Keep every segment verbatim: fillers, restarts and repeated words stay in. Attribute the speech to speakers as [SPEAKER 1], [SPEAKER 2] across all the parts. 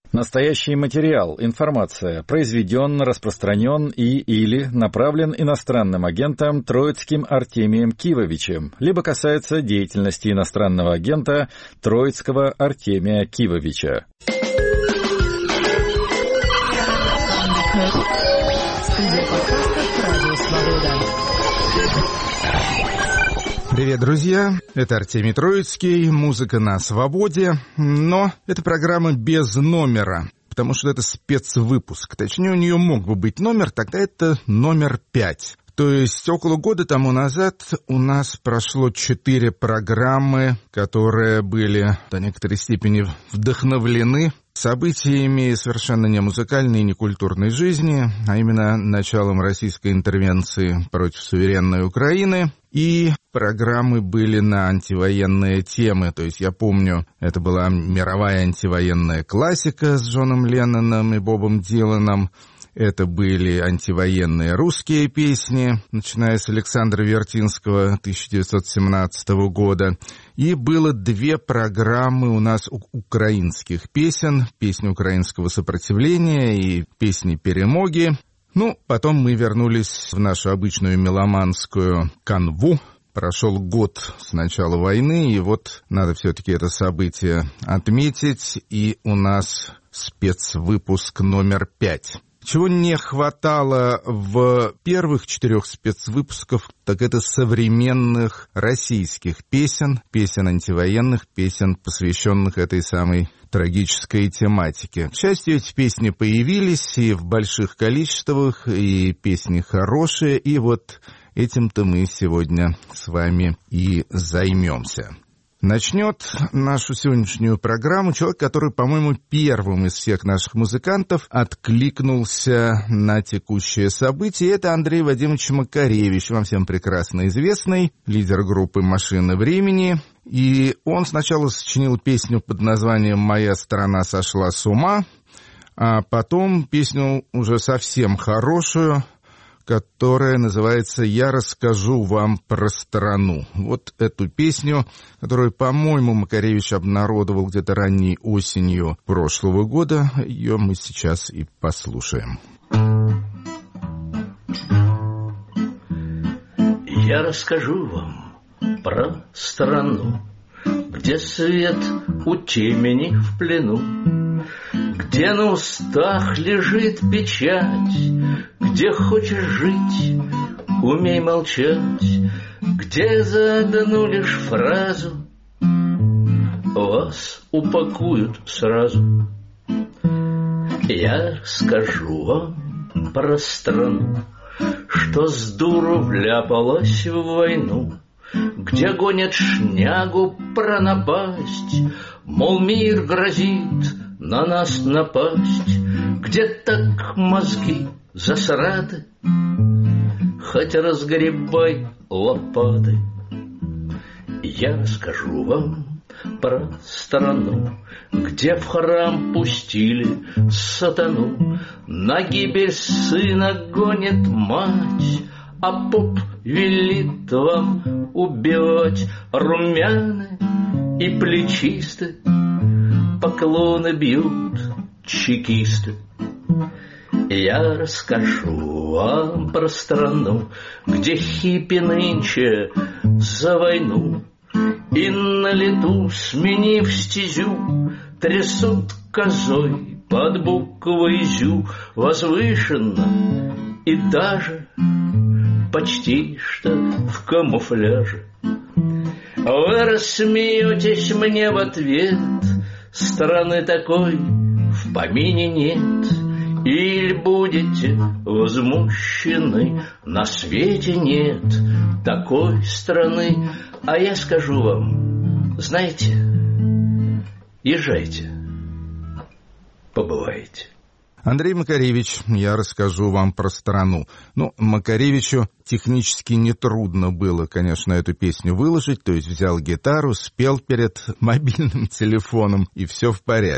[SPEAKER 1] Настоящий материал, информация произведен, распространен и или направлен иностранным агентом Троицким Артемием Кивовичем, либо касается деятельности иностранного агента Троицкого Артемия Кивовича.
[SPEAKER 2] Привет, друзья! Это Артемий Троицкий, музыка на свободе, но это программа без номера, потому что это спецвыпуск. Точнее, у нее мог бы быть номер, тогда это номер пять. То есть около года тому назад у нас прошло четыре программы, которые были до некоторой степени вдохновлены событиями совершенно не музыкальной и не культурной жизни, а именно началом российской интервенции против суверенной Украины. И программы были на антивоенные темы. То есть я помню, это была мировая антивоенная классика с Джоном Ленноном и Бобом Диланом. Это были антивоенные русские песни, начиная с Александра Вертинского тысяча девятьсот семнадцатого года. И было две программы у нас украинских песен, песни украинского сопротивления и песни перемоги. Ну, потом мы вернулись в нашу обычную меломанскую канву. Прошел год с начала войны, и вот надо все-таки это событие отметить. И у нас спецвыпуск номер пять. Чего не хватало в первых четырех спецвыпусках, так это современных российских песен, песен антивоенных, песен, посвященных этой самой трагической тематике. К счастью, эти песни появились и в больших количествах, и песни хорошие, и вот этим-то мы сегодня с вами и займемся. Начнет нашу сегодняшнюю программу человек, который, по-моему, первым из всех наших музыкантов откликнулся на текущее событие. Это Андрей Вадимович Макаревич, вам всем прекрасно известный, лидер группы «Машина времени». И он сначала сочинил песню под названием «Моя страна сошла с ума», а потом песню уже совсем хорошую, которая называется «Я расскажу вам про страну». Вот эту песню, которую, по-моему, Макаревич обнародовал где-то ранней осенью прошлого года, ее мы сейчас и послушаем.
[SPEAKER 3] Я расскажу вам про страну, где свет у темени в плену, где на устах лежит печать, где хочешь жить, умей молчать, где за одну лишь фразу вас упакуют сразу. Я расскажу вам про страну, что с дуру вляпалась в войну, где гонят шнягу про напасть, мол, мир грозит на нас напасть, где так мозги засраты, хоть разгребай лопаты. Я расскажу вам про страну, где в храм пустили сатану, на гибель сына гонит мать, а поп велит вам убивать. Румяны и плечисты поклоны бьют чекисты. Я расскажу вам про страну, где хиппи нынче за войну, и на лету, сменив стезю, трясут козой под буквой «зю», возвышенно и даже почти что в камуфляже. Вы рассмеетесь мне в ответ, страны такой в помине нет. Или будете возмущены, на свете нет такой страны. А я скажу вам, знаете, езжайте, побывайте.
[SPEAKER 2] Андрей Макаревич, я расскажу вам про страну. Ну, Макаревичу технически нетрудно было, конечно, эту песню выложить, то есть взял гитару, спел перед мобильным телефоном, и все в порядке.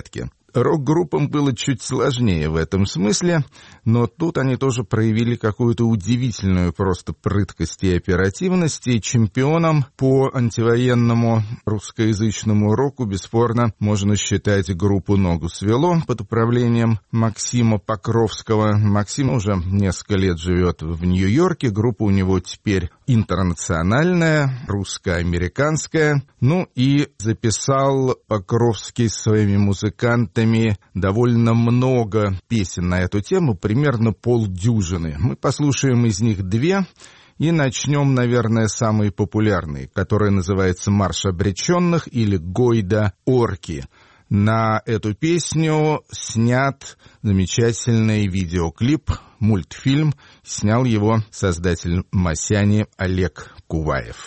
[SPEAKER 2] Рок-группам было чуть сложнее в этом смысле, но тут они тоже проявили какую-то удивительную просто прыткость и оперативность, и чемпионом по антивоенному русскоязычному року бесспорно можно считать группу «Ногу свело» под управлением Максима Покровского. Максим уже несколько лет живет в Нью-Йорке, группа у него теперь интернациональная, русско-американская. Ну и записал Покровский с своими музыкантами довольно много песен на эту тему, примерно полдюжины. Мы послушаем из них две и начнем, наверное, с самой популярной, которая называется «Марш обреченных» или «Гойда орки». На эту песню снят замечательный видеоклип, мультфильм. Снял его создатель «Масяни» Олег Куваев.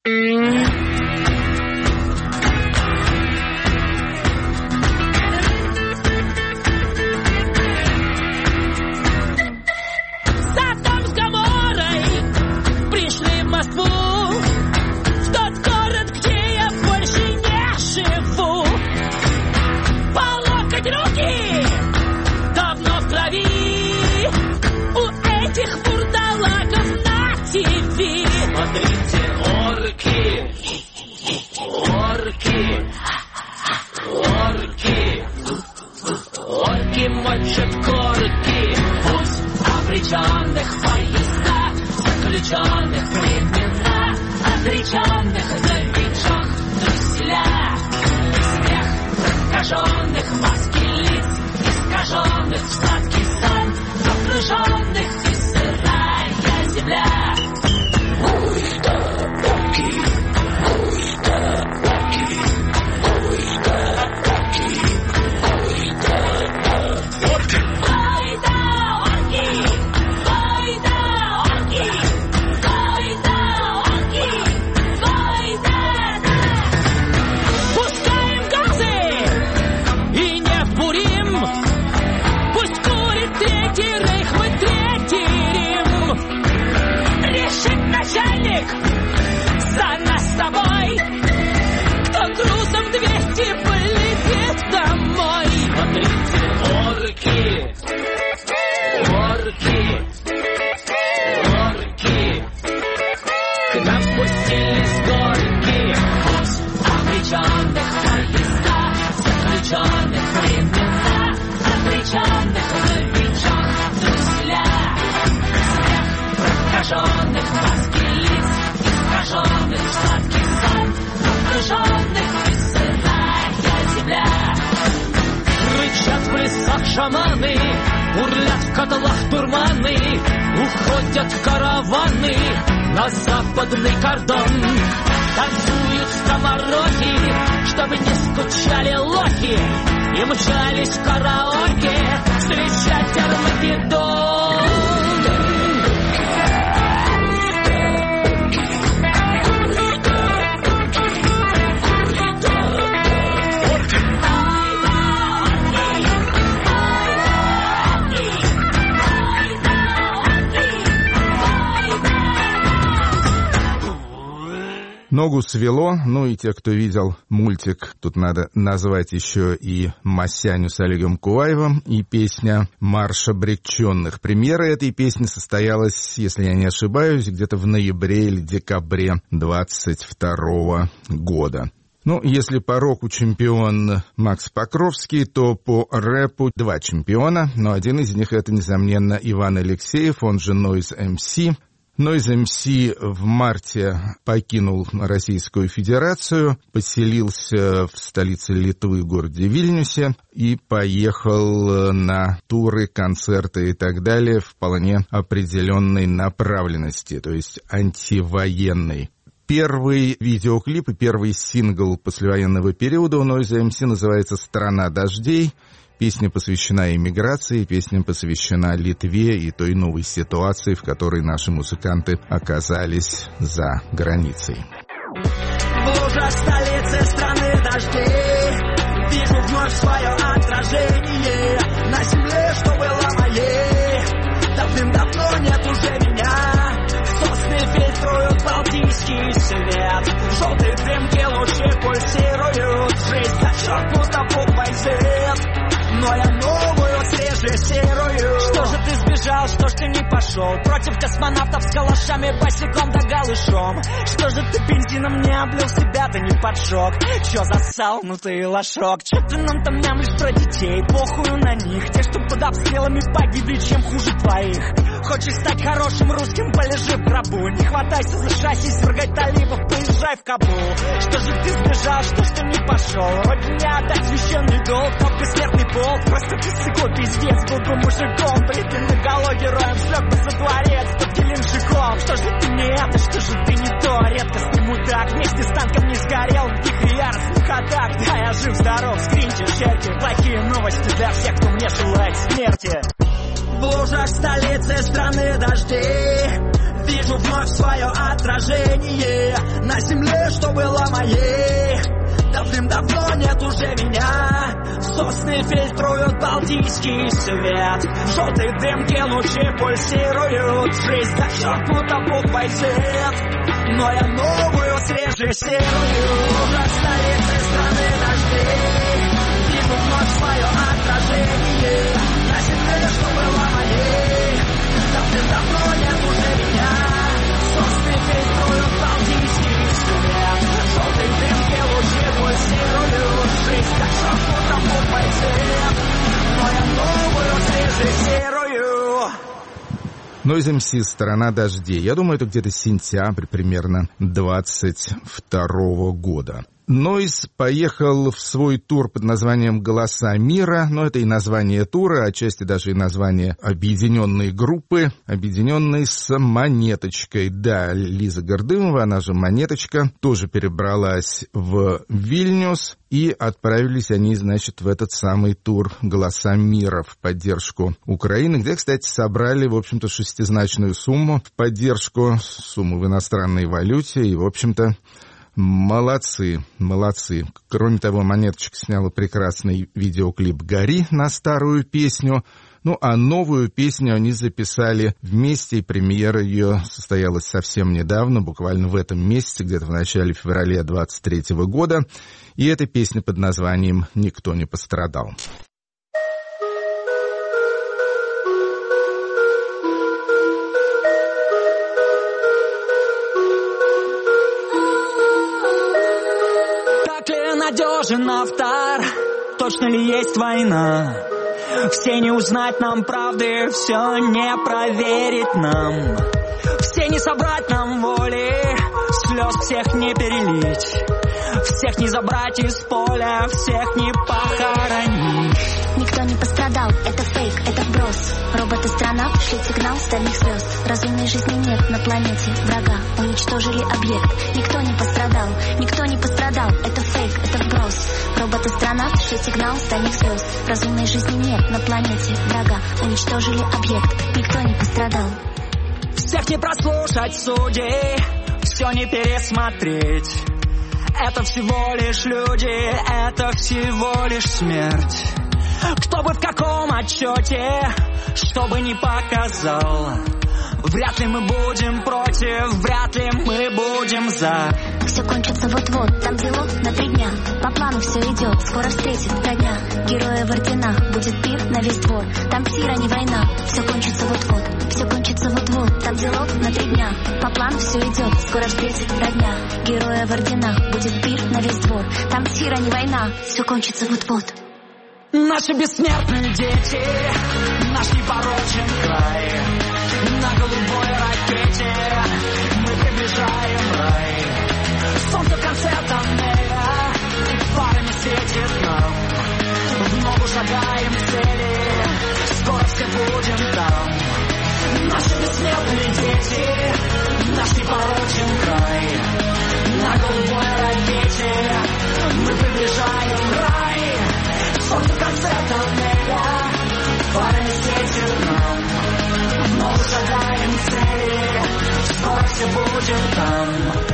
[SPEAKER 4] Мочат корки, пусть обреченных поезда, заключенных времена, отреченных на бичах труселя. Смех прокаженных, маски лиц, искаженных в сладкий сон, окруженных и сырая земля. Гойда орки, гойда орки, гойда орки, гойда. Шаманы, урлят в котлах дурманы, уходят караваны на западный кордон. Танцуют скомороки, чтобы не скучали лохи, и мчались в караоке встречать Армагеддон.
[SPEAKER 2] «Ногу свело», ну и те, кто видел мультик, тут надо назвать еще и Масяню с Олегом Куваевым, и песня «Марш обреченных». Премьера этой песни состоялась, если я не ошибаюсь, где-то в ноябре или декабре двадцать второго года. Ну, если по року чемпион Макс Покровский, то по рэпу два чемпиона, но один из них — это, несомненно, Иван Алексеев, он же Noise эм си. Noise эм си в марте покинул Российскую Федерацию, поселился в столице Литвы, в городе Вильнюсе, и поехал на туры, концерты и так далее в вполне определенной направленности, то есть антивоенной. Первый видеоклип и первый сингл послевоенного периода у Noise эм си называется «Страна дождей». Песня посвящена эмиграции, песня посвящена Литве и той новой ситуации, в которой наши музыканты оказались за границей.
[SPEAKER 5] В лужах столицы страны дождей вижу вновь свое отражение на земле, что было моей. Давным-давно нет уже меня. Сосны фильтруют балтийский свет. Желтые дымки лучи пульсируют. Жизнь зачеркнута буквой Z. но я новую срежиссирую. Что же ты сбежал, что ж ты не пошел против космонавтов с калашами, босиком да голышом? Что же ты бензином не облил себя, да не поджег? Чё засал, ну ты лошок? Чё ты нам там мямлишь про детей? Похую на них, те, что под обстрелами погибли, чем хуже твоих. Хочешь стать хорошим русским, полежи в гробу. Не хватайся за шасси, свергай талибов, поезжай в Кабул. Что же ты сбежал, что ж ты не пошел? Родине отдать священный долг, но бессмертный полк. Просто ты сыкой пиздец, был бы мужиком. Блин, наголо героем слег бы за дворец под Геленджиком. Что же ты не это, что же ты не то? Редкостный мудак, вместе с танком не сгорел в вихре яростных атак. Да, я жив-здоров, скриньте, шерьте. Плохие новости для всех, кто мне желает смерти. В лужах столицы страны дождей вижу вновь свое отражение на земле, что было моей. Давным-давно нет уже меня. Сосны фильтруют балтийский свет. В желтой дымке лучи пульсируют. Жизнь зачеркнута буквой Z, но я новую срежиссирую. В лужах столицы страны дождей вижу вновь свое отражение на земле, что было моей. Давным-давно нет уже меня. Сосны фильтруют балтийский свет. В желтой дымке лучи пульсируют. Жизнь как шахмата буквой Z, но я новую срежиссирую.
[SPEAKER 2] Noise эм си «Сторона дождей». Я думаю, это где-то сентябрь примерно двадцать второго года. Noise поехал в свой тур под названием «Голоса мира», но это и название тура, отчасти даже и название объединенной группы, объединенной с «Монеточкой». Да, Лиза Гордымова, она же «Монеточка», тоже перебралась в Вильнюс, и отправились они, значит, в этот самый тур «Голоса мира» в поддержку Украины, где, кстати, собрали, в общем-то, шестизначную сумму в поддержку, сумму в иностранной валюте, и, в общем-то, молодцы, молодцы. Кроме того, «Монеточка» сняла прекрасный видеоклип «Гори» на старую песню. Ну, а новую песню они записали вместе, и премьера ее состоялась совсем недавно, буквально в этом месяце, где-то в начале февраля двадцать третьего года. И эта песня под названием «Никто не пострадал».
[SPEAKER 5] Надежен автор, точно ли есть война? Все не узнать нам правды, все не проверить нам. Все не собрать нам воли, слез всех не перелить. Всех не забрать из поля, всех не похоронить.
[SPEAKER 6] Никто не пострадал, это фейк, это вброс. Роботы-астронавт шлют сигнал стальных звезд. Разумной жизни нет на планете врага. Уничтожили объект, никто не пострадал. Никто не пострадал, это фейк, это вброс. Робот-астронавт шлют сигнал стальных звезд. Разумной жизни нет на планете врага. Уничтожили объект, никто не пострадал.
[SPEAKER 5] Всех не прослушать судей, все не пересмотреть. Это всего лишь люди, это всего лишь смерть. Кто бы в каком отчете, что бы ни показал, вряд ли мы будем против, вряд ли мы будем за.
[SPEAKER 6] Все кончится вот-вот, там делов на три дня. По плану все идет, скоро встретит родня. Героя в орденах, будет пир на весь двор. Там тира, не война, все кончится вот-вот. Все кончится вот-вот, там делов на три дня. По плану все идет, скоро встретит родня. Героя в орденах, будет пир на весь двор. Там тира, не война, все кончится вот-вот.
[SPEAKER 5] Наши бессмертные дети, наш непорочен край. На голубой ракете мы приближаем рай. Солнце в конце тоннеля фарами светит нам. В ногу шагаем к цели, скоро все будем там. Наши бессмертные дети, наш непорочен край. На голубой ракете мы приближаем рай. Солнце в конце тоннеля фарами светит нам. В ногу шагаем к цели, скоро все будем там.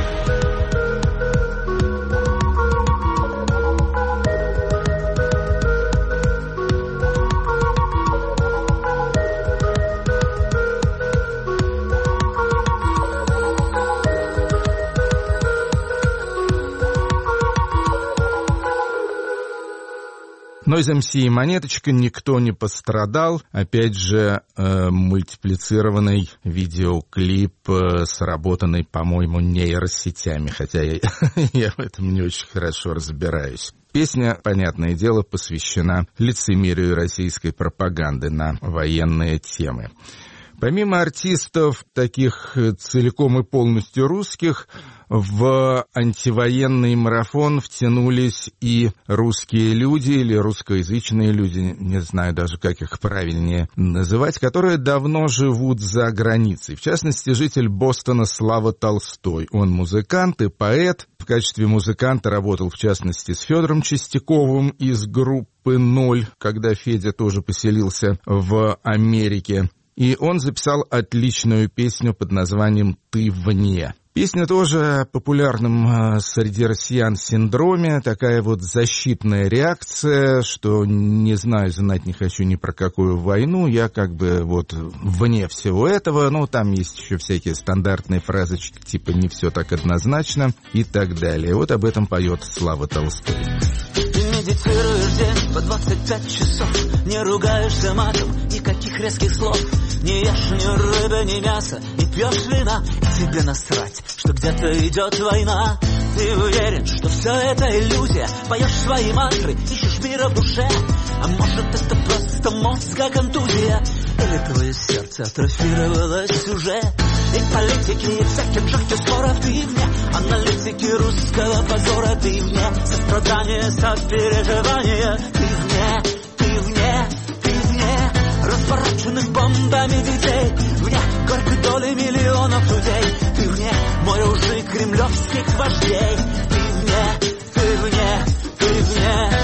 [SPEAKER 2] Noise эм си и Монеточка, никто не пострадал. Опять же, э, мультиплицированный видеоклип, э, сработанный, по-моему, нейросетями, хотя я, я в этом не очень хорошо разбираюсь. Песня, понятное дело, посвящена лицемерию российской пропаганды на военные темы. Помимо артистов, таких целиком и полностью русских, в антивоенный марафон втянулись и русские люди, или русскоязычные люди, не знаю даже, как их правильнее называть, которые давно живут за границей. В частности, житель Бостона Слава Толстой. Он музыкант и поэт. В качестве музыканта работал, в частности, с Федором Чистяковым из группы «Ноль», когда Федя тоже поселился в Америке. И он записал отличную песню под названием «Ты вне». Песня тоже о популярном среди россиян синдроме, такая вот защитная реакция, что не знаю, знать не хочу ни про какую войну, я как бы вот вне всего этого, но там есть еще всякие стандартные фразочки, типа «не все так однозначно» и так далее. Вот об этом поет Слава Толстой.
[SPEAKER 5] Медитируешь день по двадцать пять часов, не ругаешься матом, никаких резких слов, не ешь ни рыбы, ни мяса, не пьешь вина, и тебе насрать, что где-то идет война. Ты уверен, что все это иллюзия, поешь свои мантры, ищешь мира в душе, а может это просто мозга контузия, или твое сердце атрофировалось уже. И политики, и всяких жахтев споров ты вне, аналитики русского позора ты вне, сострадания, сопереживания ты вне, ты вне, ты вне, развороченных бомбами детей, вне горькой доли миллионов людей, ты вне море лжи кремлевских вождей, ты вне, ты вне, ты вне.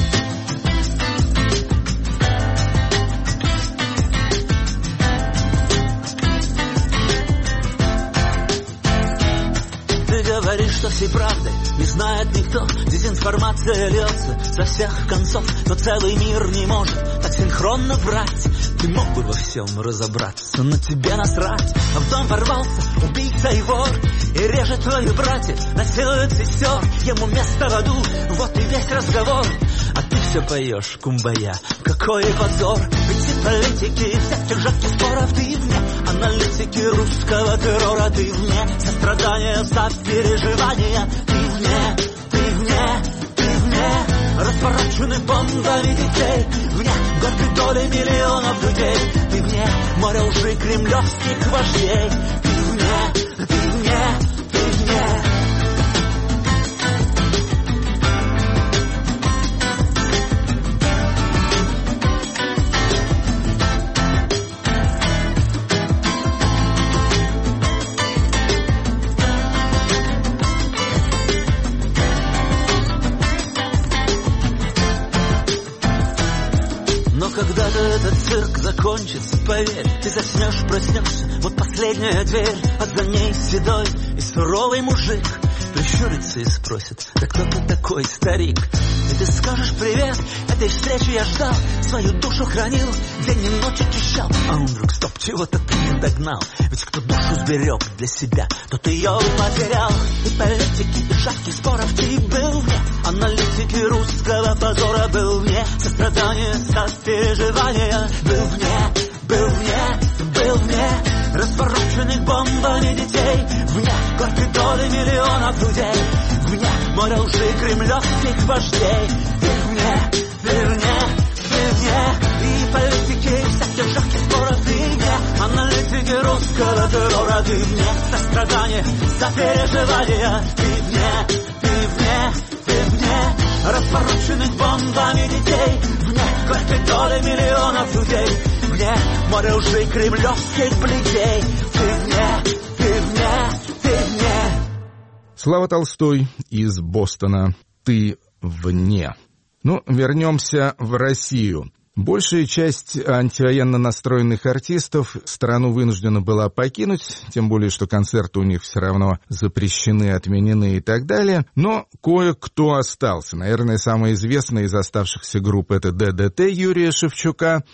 [SPEAKER 5] Говоришь, что всей правды не знает никто, дезинформация льется со всех концов, но целый мир не может так синхронно врать. Ты мог бы во всем разобраться, но тебе насрать. А в дом ворвался убийца и вор, и режет твою братьев, насилует сестер, ему место в аду, вот и весь разговор. А ты все поешь, кумбая, какой позор. Ведь и политики, и всяких жарких споров ты вне, аналитики русского террора ты вне, сострадания, сопереживания ты вне, ты вне, ты вне, развороченных бомбами детей, вне горькой доли миллионов людей, ты вне море лжи кремлевских вождей, ты вне, ты вне, ты вне. Когда-то этот цирк закончится, поверь, ты заснешь, проснешься, вот последняя дверь, а за ней седой и суровый мужик прищурится и спросит: да кто ты такой, старик? И ты скажешь: привет, этой встречи я ждал, свою душу хранил, день и ночь очищал. А он вдруг: стоп, чего-то ты не догнал, ведь кто душу сберег для себя, тот ее потерял. И политики, и шапки споров ты был вне, аналитики русского позора был вне, сострадания, сопереживания был вне, был вне, был вне, развороченных бомбами детей, вне горькой доли миллионов людей, вне море лжи кремлевских вождей, ты вне, ты вне, ты вне, и политики, и всяких жарких споров ты вне, аналитики русского террора ты вне, сострадания, сопереживания ты вне, ты вне, ты вне, развороченных бомбами детей, вне горькой доли миллионов людей, вне море лжи кремлевских плетей, ты вне, ты вне, ты вне.
[SPEAKER 2] Слава Толстой из Бостона. Ты вне. Ну, вернемся в Россию. Большая часть антивоенно настроенных артистов страну вынуждена была покинуть, тем более, что концерты у них все равно запрещены, отменены и так далее. Но кое-кто остался. Наверное, самая известная из оставшихся групп — это ДДТ Юрия Шевчука.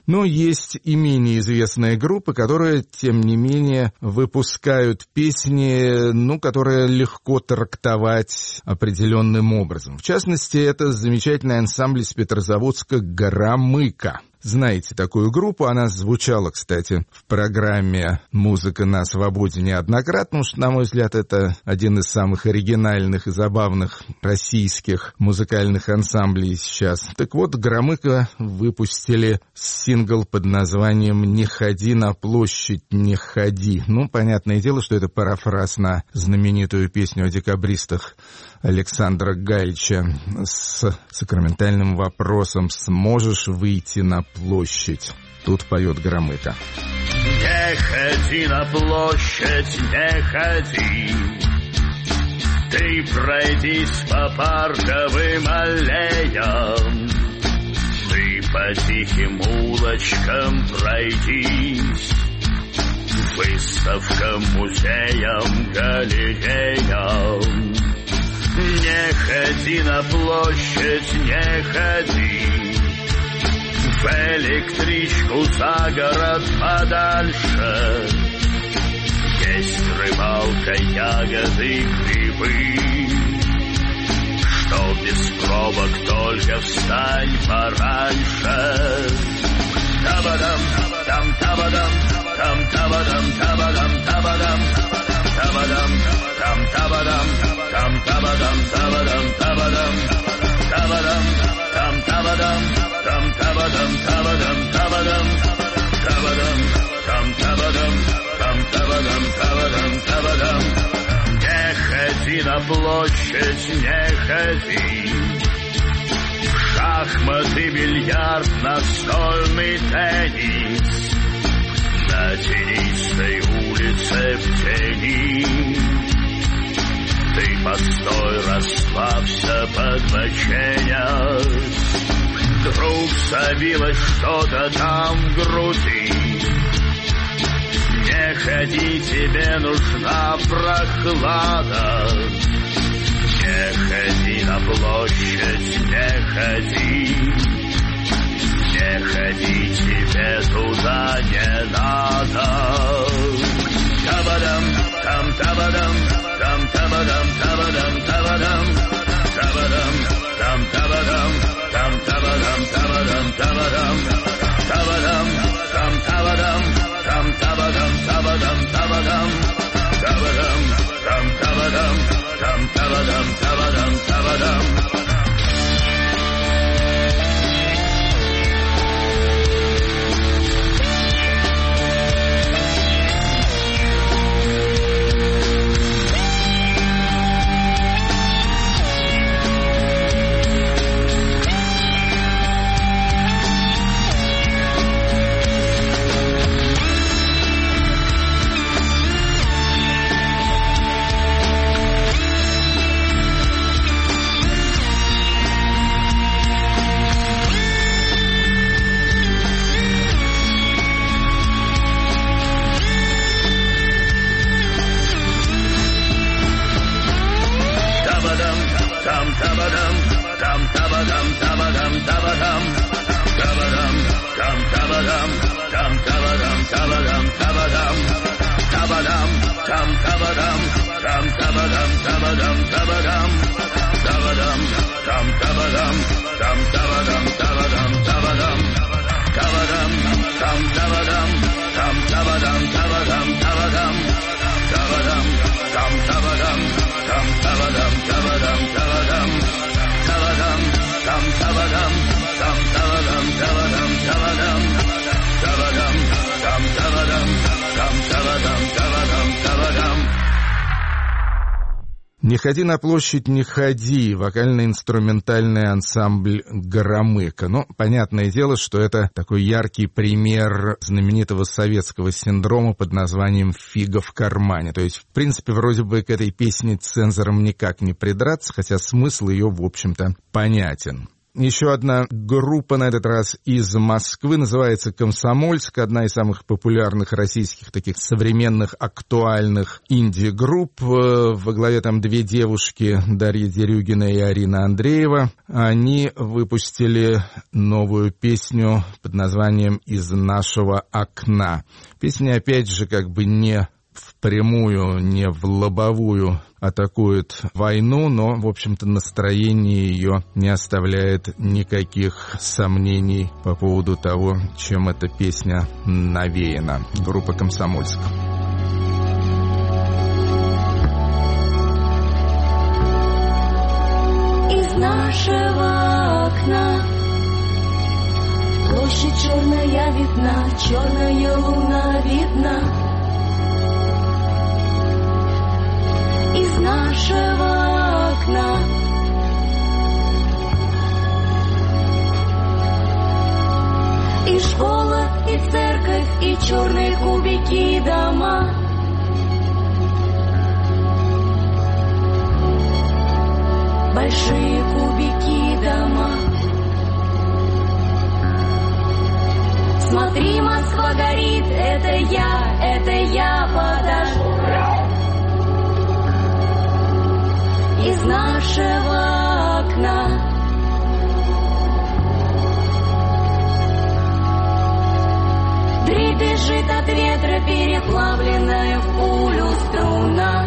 [SPEAKER 2] Но есть и менее известные группы, которые, тем не менее, выпускают песни, ну, которые легко трактовать определенным образом. В частности, это замечательный ансамбль из Петрозаводска «Горомыка». Знаете такую группу, она звучала, кстати, в программе «Музыка на свободе» неоднократно, потому что, на мой взгляд, это один из самых оригинальных и забавных российских музыкальных ансамблей сейчас. Так вот, «Горомыка» выпустили сингл под названием «Не ходи на площадь, не ходи». Ну, понятное дело, что это парафраз на знаменитую песню о декабристах Александра Галича с сакраментальным вопросом «Сможешь выйти на площадь?» Тут поет Горомыка.
[SPEAKER 7] Не ходи на площадь, не ходи, ты пройдись по парковым аллеям, ты по тихим улочкам пройдись, выставкам, музеям, галереям. Не ходи на площадь, не ходи, в электричку за город подальше. Есть рыбалка, ягоды, грибы, что без пробок, только встань пораньше. Табадам, там, табадам, там, табадам, табадам, табадам, табадам, там, табадам, там, табадам, табадам, табадам, табадам, там, табадам, там, табадам, табадам, табадам, табадам, там, табадам, там, табадам, табадам, табадам. Не ходи на площадь, не ходи, шахматы, бильярд, настольный теннис, на тенистой улице в тени. Ты постой, расслабься, подбоченясь, вдруг забилось что-то там в груди. Не ходи, тебе нужна прохлада. Не ходи на площадь, не ходи, не ходи, тебе туда не надо. Табадам, там, табадам, там, табадам, табадам, табадам, табадам, там, табадам, там, табадам, табадам, табадам, табадам, там, табадам, там, табадам, табадам, табадам, табадам, там, табадам, там, табадам, табадам, табадам.
[SPEAKER 2] «Не ходи на площадь, не ходи» — вокально-инструментальный ансамбль «Горомыка». Но понятное дело, что это такой яркий пример знаменитого советского синдрома под названием «фига в кармане». То есть, в принципе, вроде бы к этой песне цензорам никак не придраться, хотя смысл ее, в общем-то, понятен. Еще одна группа, на этот раз из Москвы, называется «Комсомольск», одна из самых популярных российских таких современных, актуальных инди-групп. Во главе там две девушки, Дарья Дерюгина и Арина Андреева. Они выпустили новую песню под названием «Из нашего окна». Песня, опять же, как бы не впрямую, не в лобовую атакует войну, но, в общем-то, настроение ее не оставляет никаких сомнений по поводу того, чем эта песня навеяна. Группа «Комсомольск».
[SPEAKER 8] Из нашего окна площадь черная видна, черная луна видна. Из нашего окна и школа, и церковь, и черные кубики дома. Большие кубики дома. Смотри, Москва горит, это я, это я подожду. Из нашего окна дребезжит от ветра переплавленная в пулю струна.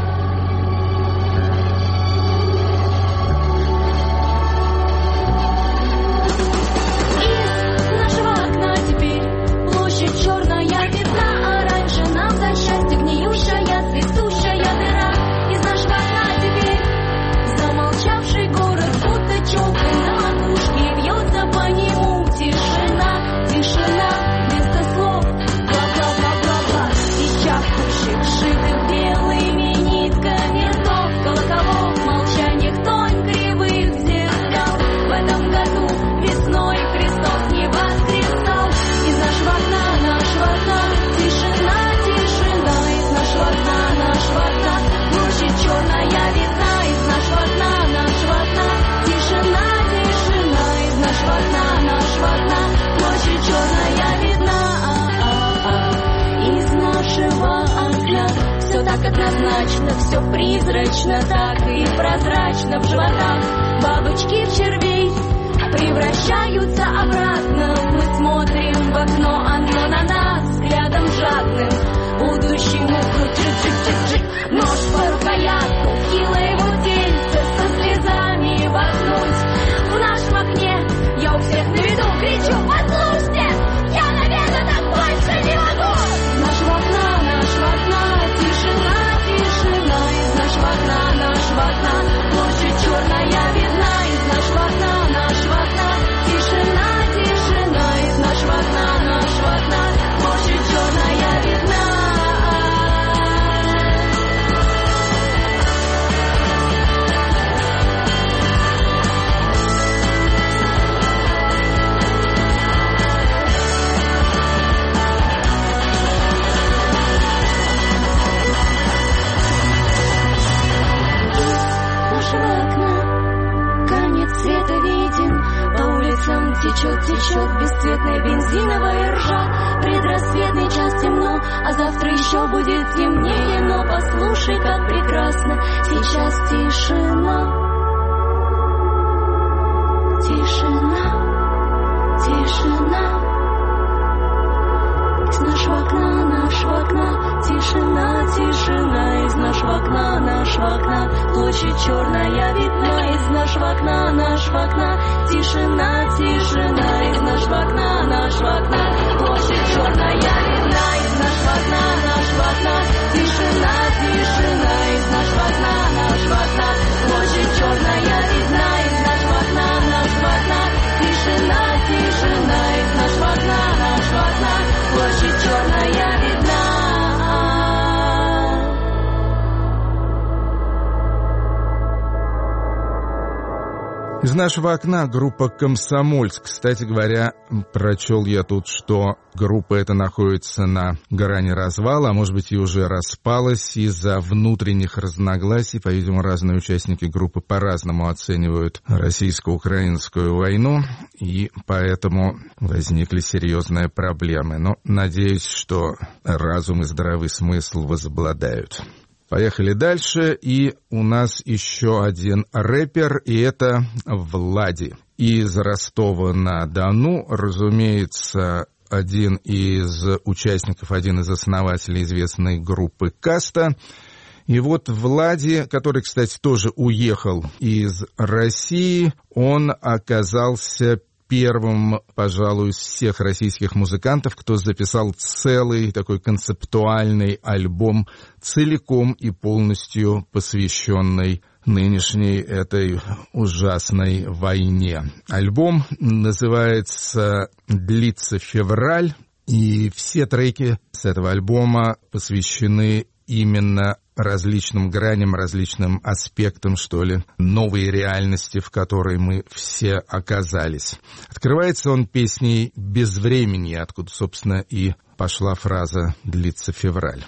[SPEAKER 8] Из нашего окна теперь площадь черная видна, а раньше нам за счастье гниющая, свистущая дыра. Из нашего окна теперь замолчавший город, будто челкой на макушке вьется по нему тишина, тишина, вместо слов бла-бла-бла-бла-бла. И чахнущих, сшитых белыми нитками ртов, колоколов, молчаниях тонь кривых зеркал. В этом году весной Христос не воскресал. Из нашего окна, нашего окна тишина, тишина. Из нашего окна, нашего окна площадь черная видна. Из нашего окна, нашего окна тишина, тишина. Из нашего окна, нашего окна площадь черная видна. Из нашего окна все так однозначно, все призрачно, так и прозрачно. В животах бабочки в червей превращаются обратно. Мы смотрим в окно, оно на нас взглядом жадным, будущему чик-чик-чик-чик. Нож по рукоятку, хилое его тельце со слезами воткнуть. В нашем окне я у всех на виду кричу: послушайте, я, наверное, так больше не могу. Из нашего окна, нашего окна тишина, тишина. Из нашего окна, нашего окна площадь черная видна. Из нашего окна, нашего окна тишина, тишина. Из нашего окна, нашего окна площадь черная видна. Течет, течет бесцветная бензиновая ржа. Предрассветный час темно, а завтра еще будет темнее. Но послушай, как прекрасно сейчас тишина. Тишина, тишина. Из нашего окна, нашего окна тишина, тишина. Из нашего окна, нашего окна площадь черная видна. Из нашего окна, нашего окна тишина, тишина. Из нашего окна, нашего окна площадь черная видна. Из нашего окна, нашего окна тишина, тишина. Из нашего окна, нашего окна площадь черная видна. Из нашего окна, нашего окна тишина, тишина. Из нашего окна, нашего окна площадь черная видна.
[SPEAKER 2] Из нашего окна группа «Комсомольск». Кстати говоря, прочел я тут, что группа эта находится на грани развала, а может быть и уже распалась из-за внутренних разногласий. По-видимому, разные участники группы по-разному оценивают российско-украинскую войну, и поэтому возникли серьезные проблемы. Но надеюсь, что разум и здравый смысл возобладают. Поехали дальше, и у нас еще один рэпер, и это Влади. Из Ростова-на-Дону, разумеется, один из участников, один из основателей известной группы «Каста». И вот Влади, который, кстати, тоже уехал из России, он оказался первым, пожалуй, из всех российских музыкантов, кто записал целый такой концептуальный альбом, целиком и полностью посвященный нынешней этой ужасной войне. Альбом называется «Длится февраль», и все треки с этого альбома посвящены именно различным граням, различным аспектам, что ли, новой реальности, в которой мы все оказались. Открывается он песней «Безвременье», откуда, собственно, и пошла фраза «Длится февраль».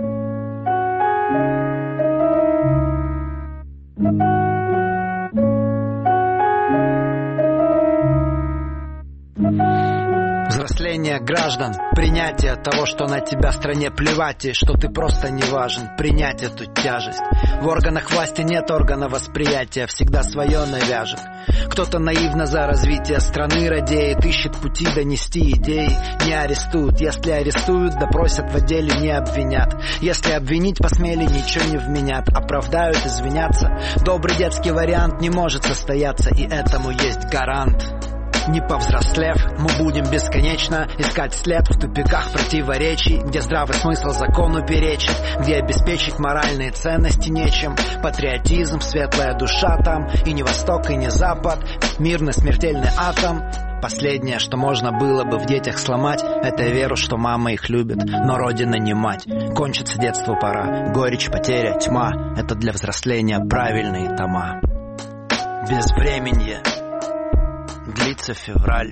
[SPEAKER 9] Взросление граждан, принятие того, что на тебя в стране плевать, и что ты просто не важен, принять эту тяжесть. В органах власти нет органа восприятия, всегда свое навяжет. Кто-то наивно за развитие страны радеет, ищет пути донести идеи. Не арестуют, если арестуют, допросят в отделе, не обвинят. Если обвинить посмели, ничего не вменят. Оправдают, извинятся. Добрый детский вариант не может состояться, и этому есть гарант. Не повзрослев, мы будем бесконечно искать след в тупиках противоречий, где здравый смысл закону перечит, где обеспечить моральные ценности нечем. Патриотизм, светлая душа там, и не восток, и не запад, мирный смертельный атом. Последнее, что можно было бы в детях сломать, это веру, что мама их любит, но родина не мать. Кончится детство пора, горечь, потеря, тьма — это для взросления правильные тома. Безвременье. Длится февраль,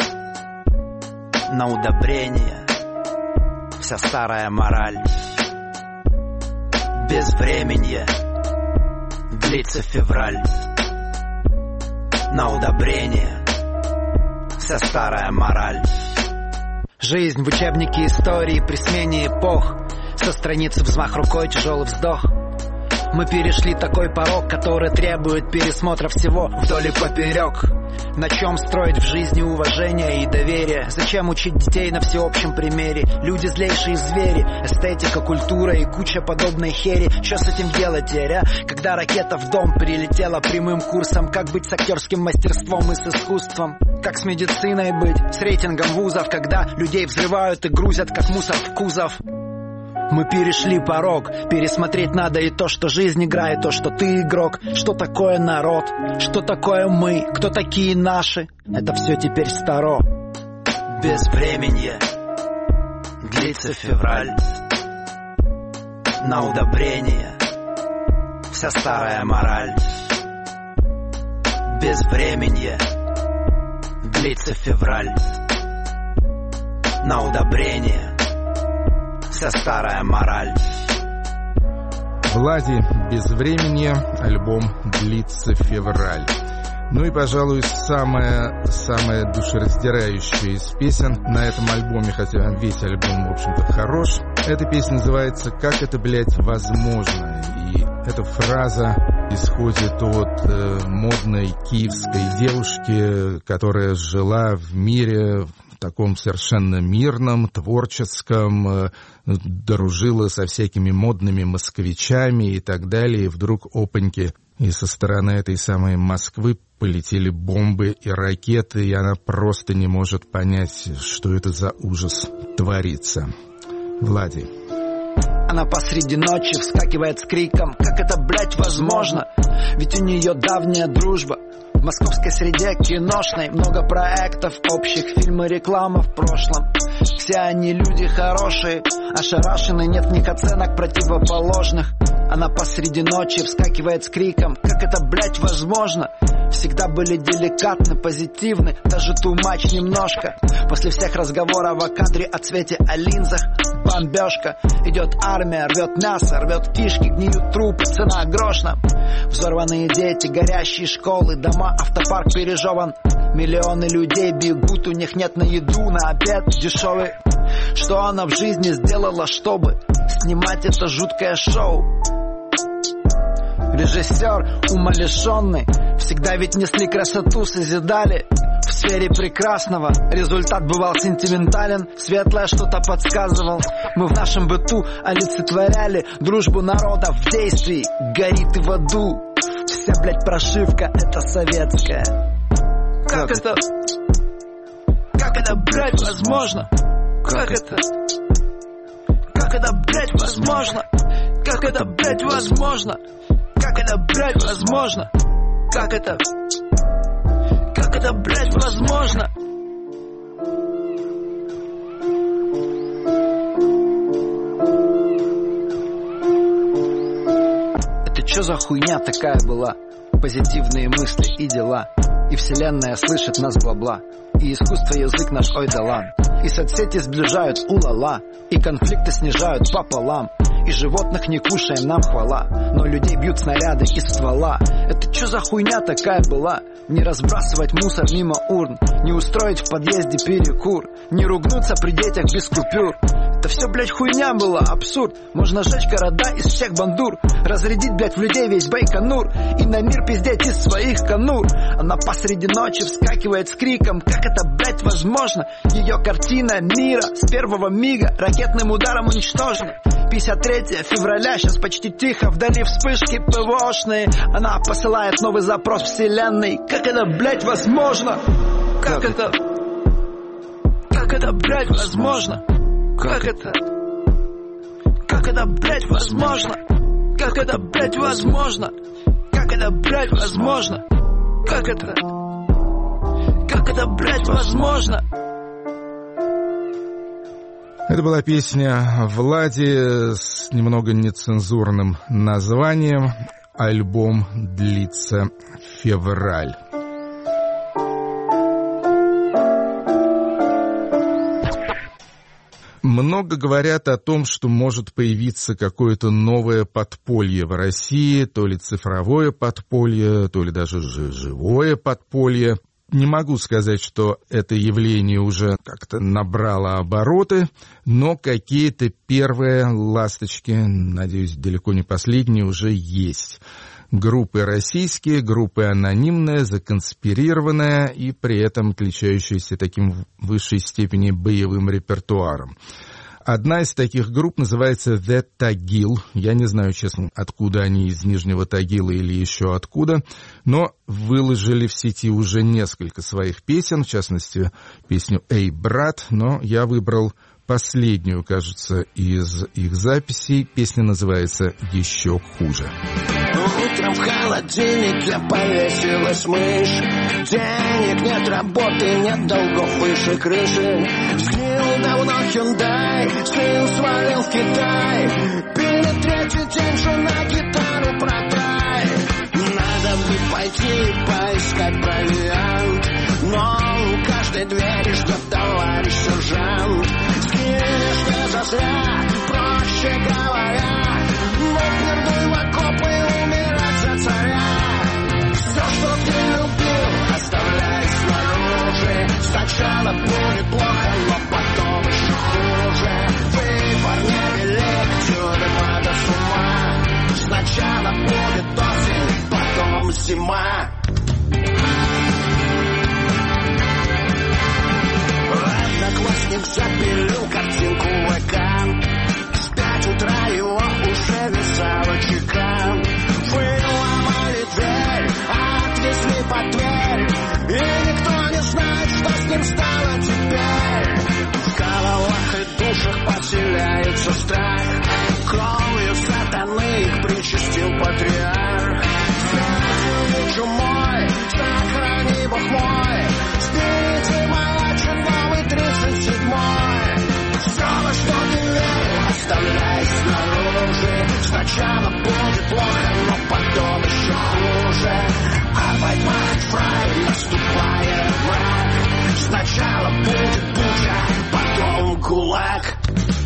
[SPEAKER 9] на удобрение вся старая мораль. Безвременье. Длится февраль, на удобрение вся старая мораль. Жизнь в учебнике истории при смене эпох, со страницы взмах рукой, тяжелый вздох. Мы перешли такой порог, который требует пересмотра всего вдоль и поперек. На чем строить в жизни уважение и доверие? Зачем учить детей на всеобщем примере? Люди злейшие звери, эстетика, культура и куча подобной хери. Что с этим делать, а? Когда ракета в дом прилетела прямым курсом? Как быть с актерским мастерством и с искусством? Как с медициной быть? С рейтингом вузов, когда людей взрывают и грузят, как мусор в кузов? Мы перешли порог, пересмотреть надо и то, что жизнь игра, и то, что ты игрок. Что такое народ, что такое мы, кто такие наши? Это все теперь старо. Безвременье. Длится февраль, на удобрение вся старая мораль. Безвременье. Длится февраль, на удобрение вся старая мораль.
[SPEAKER 2] Влади, «Безвременье», альбом «Длится февраль». Ну и, пожалуй, самая, самая душераздирающая из песен на этом альбоме, хотя весь альбом, в общем-то, хорош. Эта песня называется «Как это, блядь, возможно?». И эта фраза исходит от э, модной киевской девушки, которая жила в мире в таком совершенно мирном, творческом, дружила со всякими модными москвичами и так далее. И вдруг, опаньки, и со стороны этой самой Москвы полетели бомбы и ракеты, и она просто не может понять, что это за ужас творится. Влади.
[SPEAKER 9] Она посреди ночи вскакивает с криком: как это, блядь, возможно? Ведь у нее давняя дружба в московской среде киношной. Много проектов общих, фильмы, реклама в прошлом. Все они люди хорошие, ошарашены, нет в них оценок противоположных. Она посреди ночи вскакивает с криком: как это, блядь, возможно? всегда были деликатны, позитивны, даже too much немножко. После всех разговоров о кадре, о цвете, о линзах, бомбежка. Идет армия, рвет мясо, рвет кишки, гниют трупы, цена грош нам. Взорванные дети, горящие школы, дома, автопарк пережеван. Миллионы людей бегут, у них нет на еду, на обед дешевый. Что она в жизни сделала, чтобы снимать это жуткое шоу? Режиссер умалишенный, всегда ведь несли красоту, созидали в сфере прекрасного. Результат бывал сентиментален, светлое что-то подсказывал. Мы в нашем быту олицетворяли дружбу народа в действии. Горит и в аду, вся, блядь, прошивка это советская. Как это? Как это, блядь, возможно? Как это? Как это, блядь, возможно? Как это, блядь, возможно? Как это, блядь, возможно? Как это? Как это, блядь, возможно? Это чё за хуйня такая была? Позитивные мысли и дела. И вселенная слышит нас бла-бла. И искусство язык наш ой да лан. И соцсети сближают у-ла-ла. И конфликты снижают пополам. И животных не кушаем, нам хвала. Но людей бьют снаряды из ствола. Это чё за хуйня такая была? Не разбрасывать мусор мимо урн. Не устроить в подъезде перекур. Не ругнуться при детях без купюр. Это все, блядь, хуйня была, абсурд. Можно сжечь города из всех бандур. Разрядить, блядь, в людей весь Байконур. И на мир пиздеть из своих конур. Она посреди ночи вскакивает с криком. Как это, блядь, возможно? Ее картина мира с первого мига ракетным ударом уничтожена. пятьдесят третьего февраля, сейчас почти тихо. Вдали вспышки ПВОшные. Она посылает новый запрос вселенной. Как это, блядь, возможно? Как это? Как это, блядь, возможно? Как это? Как это, блядь, возможно? Как это, блядь, возможно? Как это, блядь, возможно? Как это? Как это, блядь, возможно?
[SPEAKER 2] Это была песня Влади с немного нецензурным названием. Альбом длится февраль. Много говорят о том, что может появиться какое-то новое подполье в России, то ли цифровое подполье, то ли даже живое подполье. Не могу сказать, что это явление уже как-то набрало обороты, но какие-то первые ласточки, надеюсь, далеко не последние, уже есть. Группы российские, группы анонимные, законспирированные и при этом отличающиеся таким в высшей степени боевым репертуаром. Одна из таких групп называется The Tagil. Я не знаю, честно, откуда они, из Нижнего Тагила или еще откуда, но выложили в сети уже несколько своих песен, в частности, песню «Эй, брат», но я выбрал последнюю, кажется, из их записей. Песня называется «Еще хуже».
[SPEAKER 10] Утром в холодильнике повесилась мышь. Денег нет, работы нет, долгов выше крыши. Сгнил давно Hyundai, сын свалил в Китай. Пили третий день, жена гитару продай. Надо бы пойти поискать провиант, но у каждой двери ждет товарищ сержант. Скинешь не зазря, проще говоря. Но вернуй в окопы и умирать за царя. Все, что ты любил, оставляй снаружи. Сначала будет плохо, но потом еще хуже. Выбор невелик, тюрьма до с ума. Сначала будет осень, потом зима. Одноклассник запилил картинку в ВК. В пять утра его уже вязала чека. Выломали дверь, отвезли под дверь. И никто не знает, что с ним стало теперь. кулак.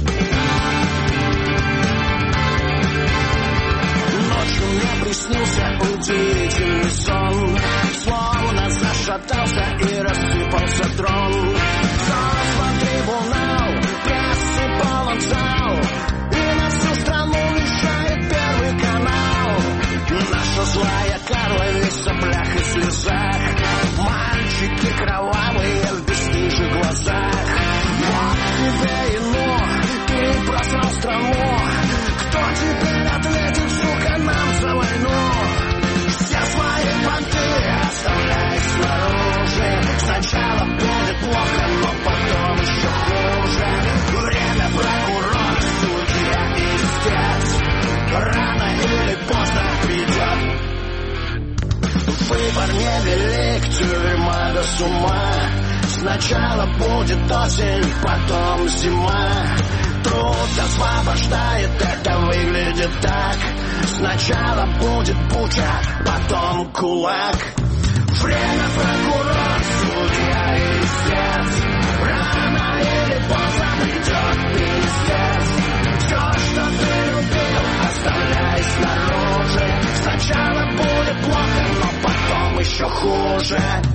[SPEAKER 10] Ночью мне приснился удивительный сон, словно зашатался и рассыпался трон. Взрослый трибунал, прессы полон зал, и на всю страну вещает Первый канал. Наша злая Карла весь в соплях и слезах, мальчики кровавые в бесстыжих глазах. Вот тебе и ну, ты просрал страну, кто теперь ответит, сука, нам за войну? Все свои понты оставляй снаружи, сначала будет плохо, но потом еще хуже. Время прокурор, судья и истец, рано или поздно придет. Выбор невелик, тюрьма до с ума. Сначала будет осень, потом зима. Труд освобождает, это выглядит так. Сначала будет буча, потом кулак. Время прокурор, судья и истец, рано или поздно придет пиздец. Все, что ты любил, оставляй снаружи. Сначала будет плохо, но потом еще хуже.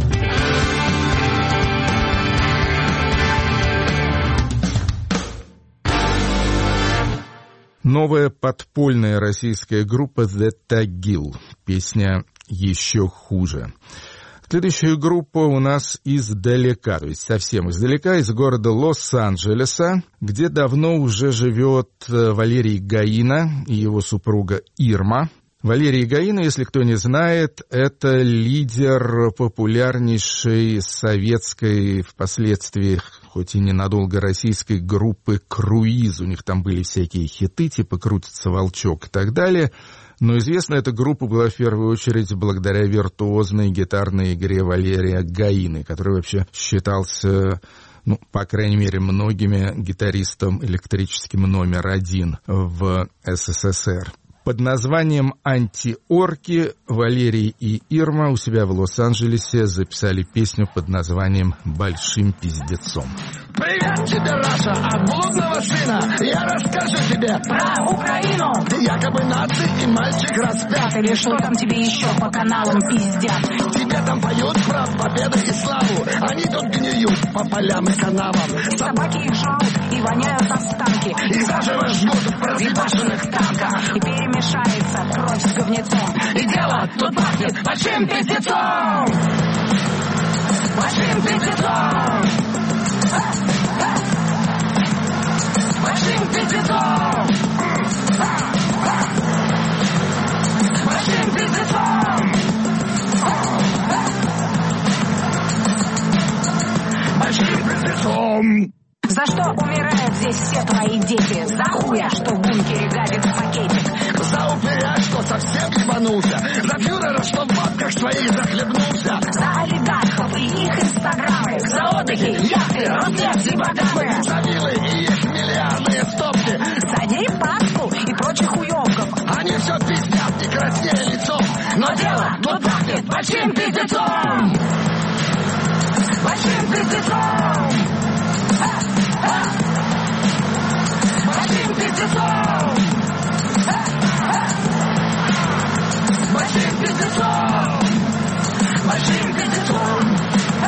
[SPEAKER 2] Новая подпольная российская группа The Tagil. Песня «Еще хуже». Следующая группа у нас издалека, то есть совсем издалека, из города Лос-Анджелеса, где давно уже живет Валерий Гаина и его супруга Ирма. Валерий Гаина, если кто не знает, это лидер популярнейшей советской, впоследствии, хоть и ненадолго, российской группы «Круиз». У них там были всякие хиты, типа «Крутится волчок» и так далее. Но известна эта группа была в первую очередь благодаря виртуозной гитарной игре Валерия Гаины, который вообще считался, ну, по крайней мере, многими гитаристом электрическим номер один в СССР. Под названием «Антиорки» Валерий и Ирма у себя в Лос-Анджелесе записали песню под названием «Большим пиздецом».
[SPEAKER 11] Привет тебе, Раша, от блудного сына. Я расскажу тебе про Украину. Ты якобы нацик и мальчик распят.
[SPEAKER 12] Или что там тебе еще по каналам пиздят?
[SPEAKER 11] Тебе там поют про победу и славу. Они тут гниют по полям и канавам.
[SPEAKER 12] Собаки их жрут и воняют останки.
[SPEAKER 11] Их заживо жгут в разъебашенных танках.
[SPEAKER 12] И перемешается кровь с говнецом.
[SPEAKER 11] И дело тут пахнет большим пиздецом. Большим пиздецом. Большим пиздецом! Большим пиздецом! Большим пиздецом!
[SPEAKER 12] За что умирают здесь все твои дети? За хуя, что в бункере гадит пакетик?
[SPEAKER 11] За упыря, что совсем ебанулся? За фюрера, что в бабках своих захлебнулся?
[SPEAKER 12] За олигархов и их инстаграмы?
[SPEAKER 11] За отдыхи, яхты, Рослевс и богамы? За виллы и их миллиардные стопки?
[SPEAKER 12] За дерипаску и прочих уёбков?
[SPEAKER 11] Они все пиздят и краснее лицом. Но дело тут пахнет большим пиздецом! Большим пиздецом! Большим пиздецом! Большим пиздецом! Большим пиздецом!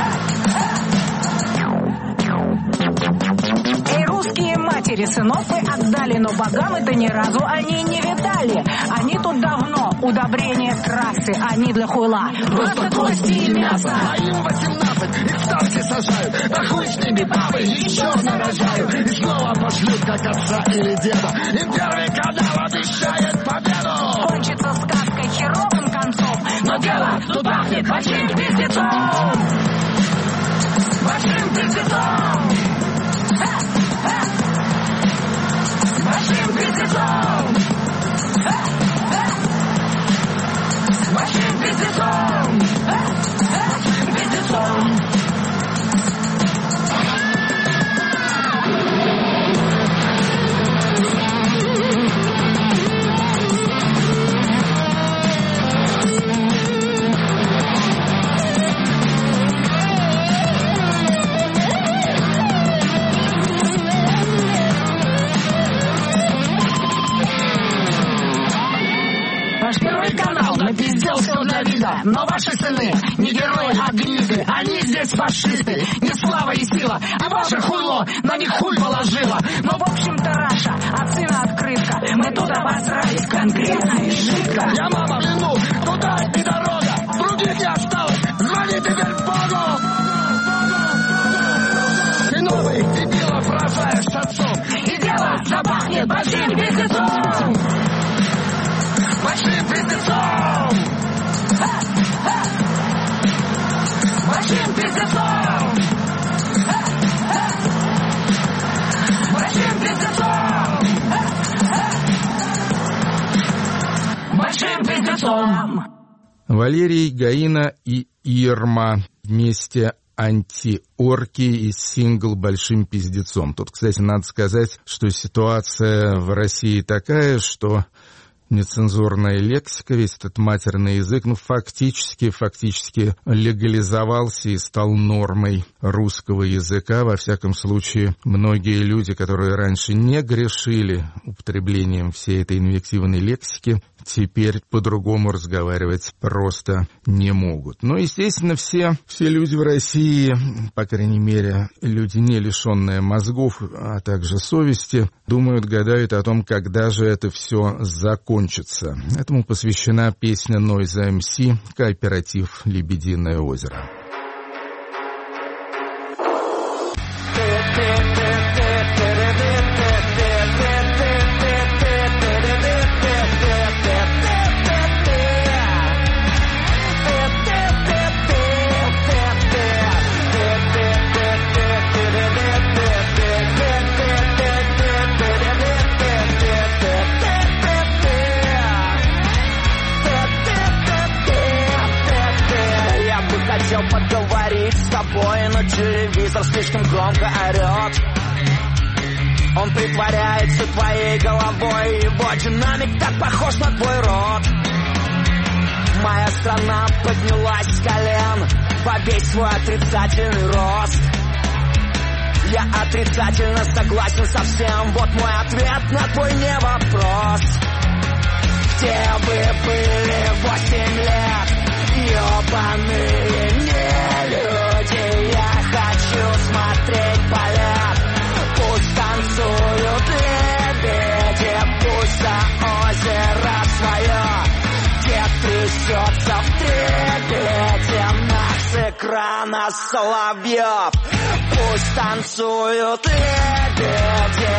[SPEAKER 12] Эй, русские матери, сынов вы отдали, но богам это ни разу они не видали. Они тут давно, удобрение трассы, они для хуйла просто кости и мясо.
[SPEAKER 11] А им восемнадцать, их в танки сажают, а хуй с ними бабы еще нарожают. И снова пошлют, как отца или деда. Им Первый канал обещает победу.
[SPEAKER 12] Кончится сказкой херовым концом,
[SPEAKER 11] но дело тут пахнет большим пиздецом. Большим пиздецом. Большим пиздецом. Большим пиздецом. Большим пиздецом. прошлое, но ваши сыны не герои, а гниды. Они здесь фашисты, не слава и сила, а ваше хуйло на них хуй положила.
[SPEAKER 12] Ну, в общем-то, Раша, от сына открытка. Мы тут обосрались конкретно и жидко.
[SPEAKER 11] Я мама вину, туда и дорога, других не осталось, звони теперь Богу. Ты новых дебилов рожаешь с отцом,
[SPEAKER 12] и дело запахнет большим пиздецом.
[SPEAKER 11] Большим пиздецом. Большим пиздецом. Большим пиздецом. Большим пиздецом.
[SPEAKER 2] Валерий, Гаина и Ирма вместе антиорки и сингл «Большим пиздецом». Тут, кстати, надо сказать, что ситуация в России такая, что нецензурная лексика, весь этот матерный язык, ну, фактически, фактически легализовался и стал нормой русского языка. Во всяком случае, многие люди, которые раньше не грешили употреблением всей этой инвективной лексики, теперь по-другому разговаривать просто не могут. Но, естественно, все, все люди в России, по крайней мере, люди, не лишенные мозгов, а также совести, думают, гадают о том, когда же это все закончится. Этому посвящена песня Noise эм си «Кооператив Лебединое озеро».
[SPEAKER 5] Хотел поговорить с тобой, но телевизор слишком громко орет. Он притворяется твоей головой, его динамик так похож на твой рот. Моя страна поднялась с колен во весь свой отрицательный рост. Я отрицательно согласен со всем, вот мой ответ на твой не вопрос. Где вы были восемь лет? Ёбаные не люди, я хочу смотреть полет. Пусть танцуют лебеди, пусть до озера свое. Дед трясется в трепете, наш с экрана Соловьев. Пусть танцуют лебеди.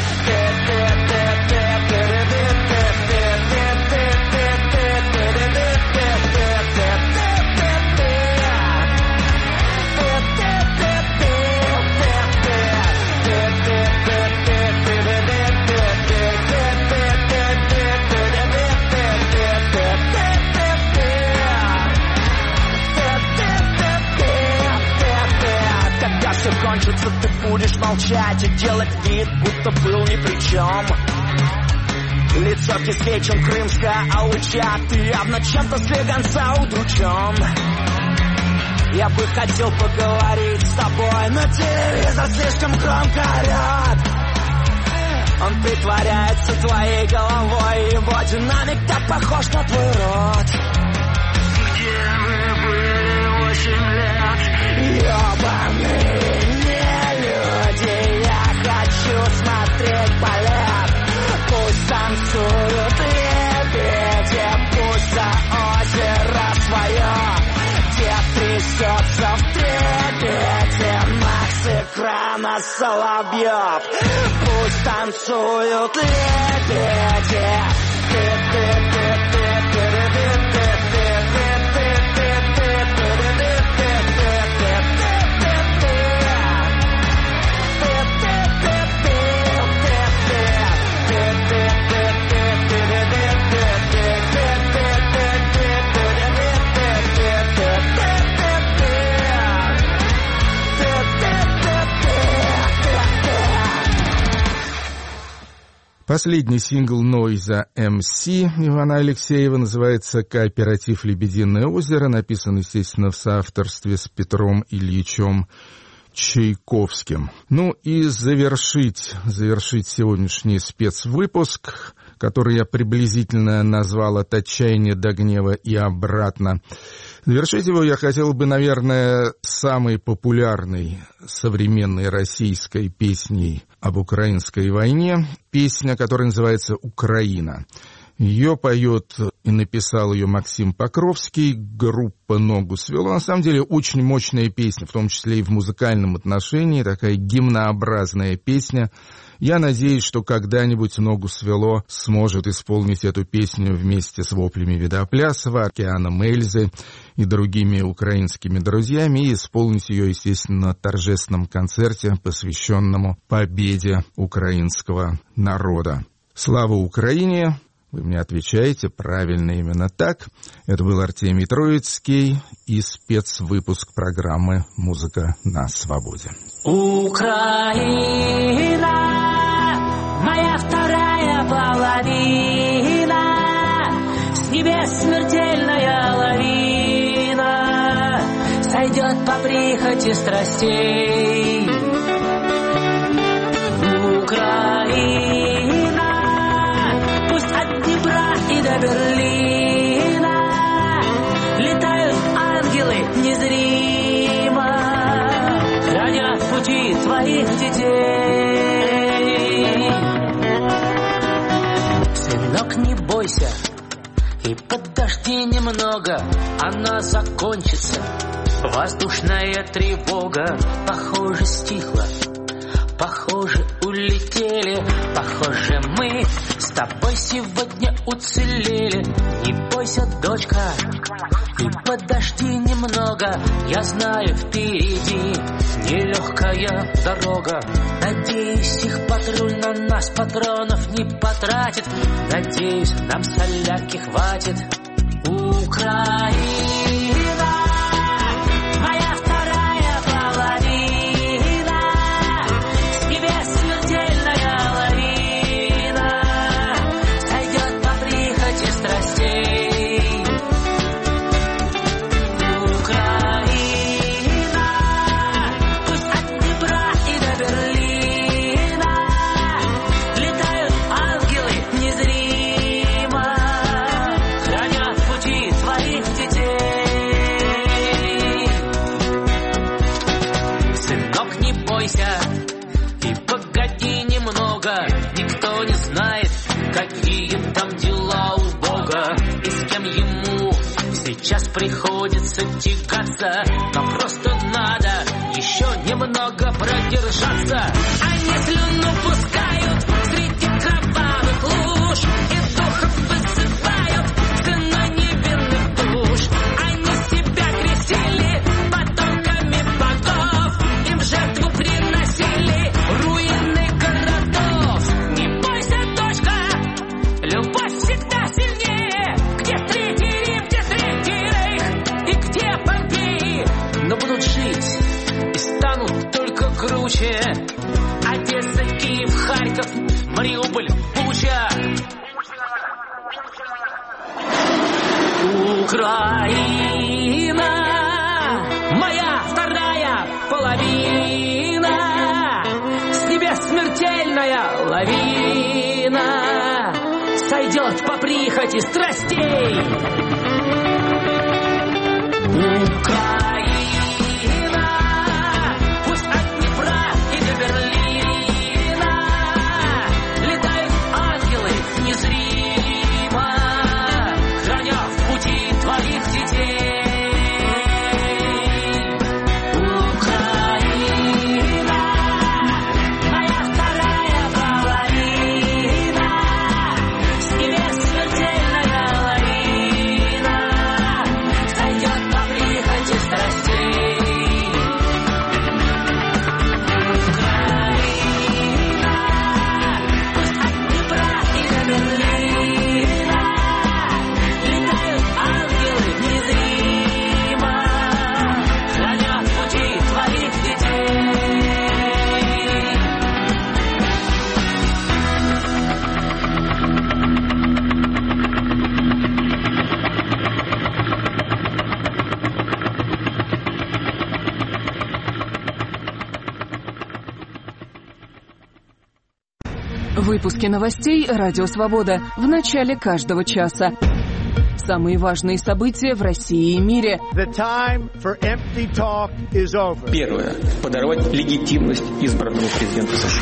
[SPEAKER 5] Кончится, ты будешь молчать и делать вид, будто был ни при чем. Лицо кислее, чем крымская алыча, ты явно чем-то слегонца удручен. Я бы хотел поговорить с тобой, но телевизор слишком громко орет. Он притворяется твоей головой, его динамик так похож на твой рот. Где вы были восемь лет? Ёбаные не люди, я хочу смотреть полет. Пусть танцуют лебеди, пусть за озеро свое. Дед трясется в трепете, Макс с экрана Соловьев. Пусть танцуют лебеди.
[SPEAKER 2] Последний сингл Noise эм си Ивана Алексеева называется «Кооператив Лебединое озеро», написан, естественно, в соавторстве с Петром Ильичем Чайковским. Ну и завершить, завершить сегодняшний спецвыпуск который я приблизительно назвал «От отчаяния до гнева и обратно». Завершить его я хотел бы, наверное, самой популярной современной российской песней об украинской войне, песня, которая называется «Украина». Ее поет и написал ее Максим Покровский, группа «Ногу свело». На самом деле очень мощная песня, в том числе и в музыкальном отношении, такая гимнообразная песня. Я надеюсь, что когда-нибудь «Ногу свело» сможет исполнить эту песню вместе с воплями Видоплясова, Океаном Эльзы и другими украинскими друзьями, и исполнить ее, естественно, на торжественном концерте, посвященному победе украинского народа. Слава Украине! Вы мне отвечаете правильно, именно так. Это был Артемий Троицкий и спецвыпуск программы «Музыка на свободе».
[SPEAKER 4] Украина, моя вторая половина, с небес смертельная лавина сойдет по прихоти страстей. Украина, и до Берлина летают ангелы незримо, хранят пути твоих детей. Сынок, не бойся и подожди немного, она закончится. Воздушная тревога, похоже, стихла. Похоже, улетели, похоже, мы с тобой сегодня уцелели. Не бойся, дочка, и подожди немного. Я знаю, впереди нелегкая дорога. Надеюсь, их патруль на нас патронов не потратит. Надеюсь, нам соляки хватит. Украина, моя вторая половина, и погоди немного. Никто не знает, какие там дела у Бога и с кем ему сейчас приходится тягаться. Но просто надо еще немного продержаться. Они слюну пускают среди кровавых луж и духов высыпают ценой невинных душ. Они себя крестили потомками богов, им жертву приносили руины городов. Не бойся, дочка, любовь всегда сильнее. Где Третий Рим, где Третий Рейх и где Помпеи, но будут жить и станут только круче. Одесса, Киев, Харьков, Мариуполь, Буча. Украина, моя вторая половина, с небес смертельная лавина сойдет по прихоти страстей. Украина, пусть от Днепра и до Берлина летают ангелы незримо, храня в пути твоих детей. Украина, моя вторая половина, с небес смертельная лавина сойдет по прихоти страстей.
[SPEAKER 13] Выпуски новостей «Радио Свобода» в начале каждого часа. Самые важные события в России и мире.
[SPEAKER 14] Первое. Подорвать легитимность избранного президента США.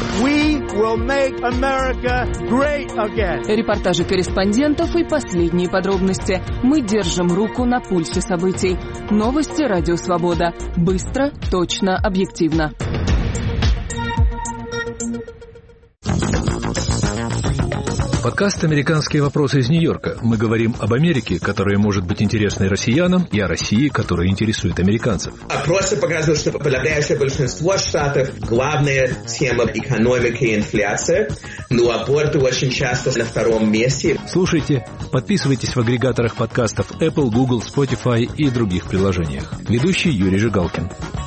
[SPEAKER 13] Репортажи корреспондентов и последние подробности. Мы держим руку на пульсе событий. Новости «Радио Свобода». Быстро, точно, объективно.
[SPEAKER 15] Подкаст «Американские вопросы» из Нью-Йорка. Мы говорим об Америке, которая может быть интересной россиянам, и о России, которая интересует американцев.
[SPEAKER 16] Опросы показывают, что подавляющее большинство штатов главная схема экономики и инфляция, но аборты очень часто на втором месте.
[SPEAKER 15] Слушайте, подписывайтесь в агрегаторах подкастов Apple, Google, Spotify и других приложениях. Ведущий Юрий Жигалкин.